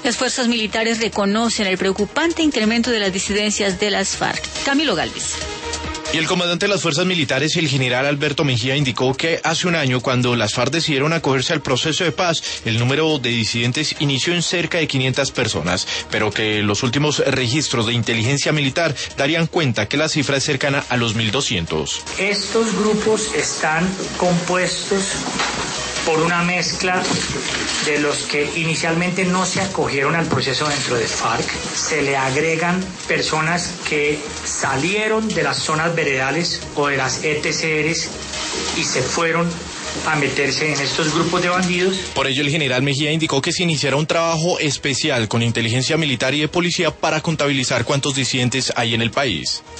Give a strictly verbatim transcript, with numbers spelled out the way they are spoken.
Las fuerzas militares reconocen el preocupante incremento de las disidencias de las FARC. Camilo Galvis. Y el comandante de las fuerzas militares, el general Alberto Mejía, indicó que hace un año, cuando las FARC decidieron acogerse al proceso de paz, el número de disidentes inició en cerca de quinientas personas, pero que los últimos registros de inteligencia militar darían cuenta que la cifra es cercana a los mil doscientos. Estos grupos están compuestos por una mezcla de los que inicialmente no se acogieron al proceso dentro de FARC. Se le agregan personas que salieron de las zonas veredales o de las E T C Rs y se fueron a meterse en estos grupos de bandidos. Por ello, el general Mejía indicó que se iniciará un trabajo especial con inteligencia militar y de policía para contabilizar cuántos disidentes hay en el país.